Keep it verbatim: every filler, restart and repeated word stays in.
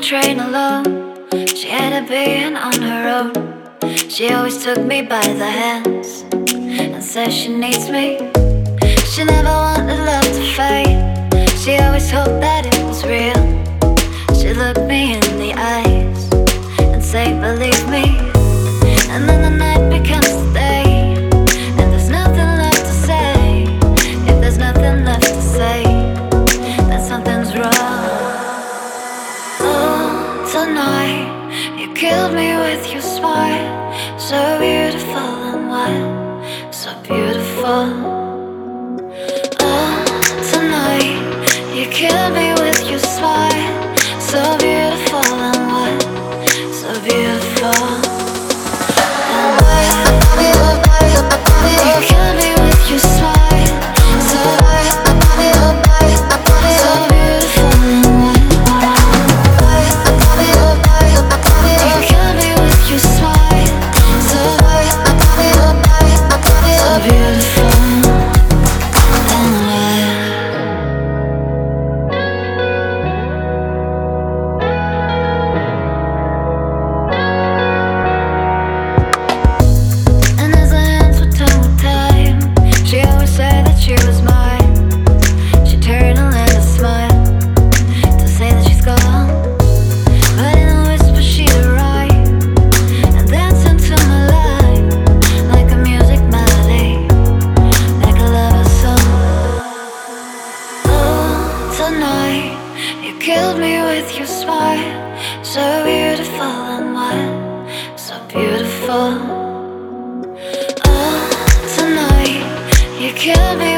train alone. She had a being on her own. She always took me by the hands and said she needs me. She never wanted love to fade. She always hoped that it was real. She looked me in the eyes and say, believe me. And then the night becomes the day, and there's nothing left to say. If there's nothing left to say, then something's wrong. Oh, tonight you killed me with your smile. So beautiful and wild, so beautiful. Oh, tonight you killed me with your smile. So beautiful and wild, so beautiful. You killed me with your smile. So, so beautiful and wild. You killed me with your smile. So, so beautiful and wild. And as the hands would turn with time, she always said that she was mine. She'd turn and let us smile to say that she's gone. But in a whisper she'd arrive and dance into my life like a music melody, like a lover's song. Oh, tonight you killed me with your smile. So beautiful and wild, so beautiful. Oh, tonight you killed me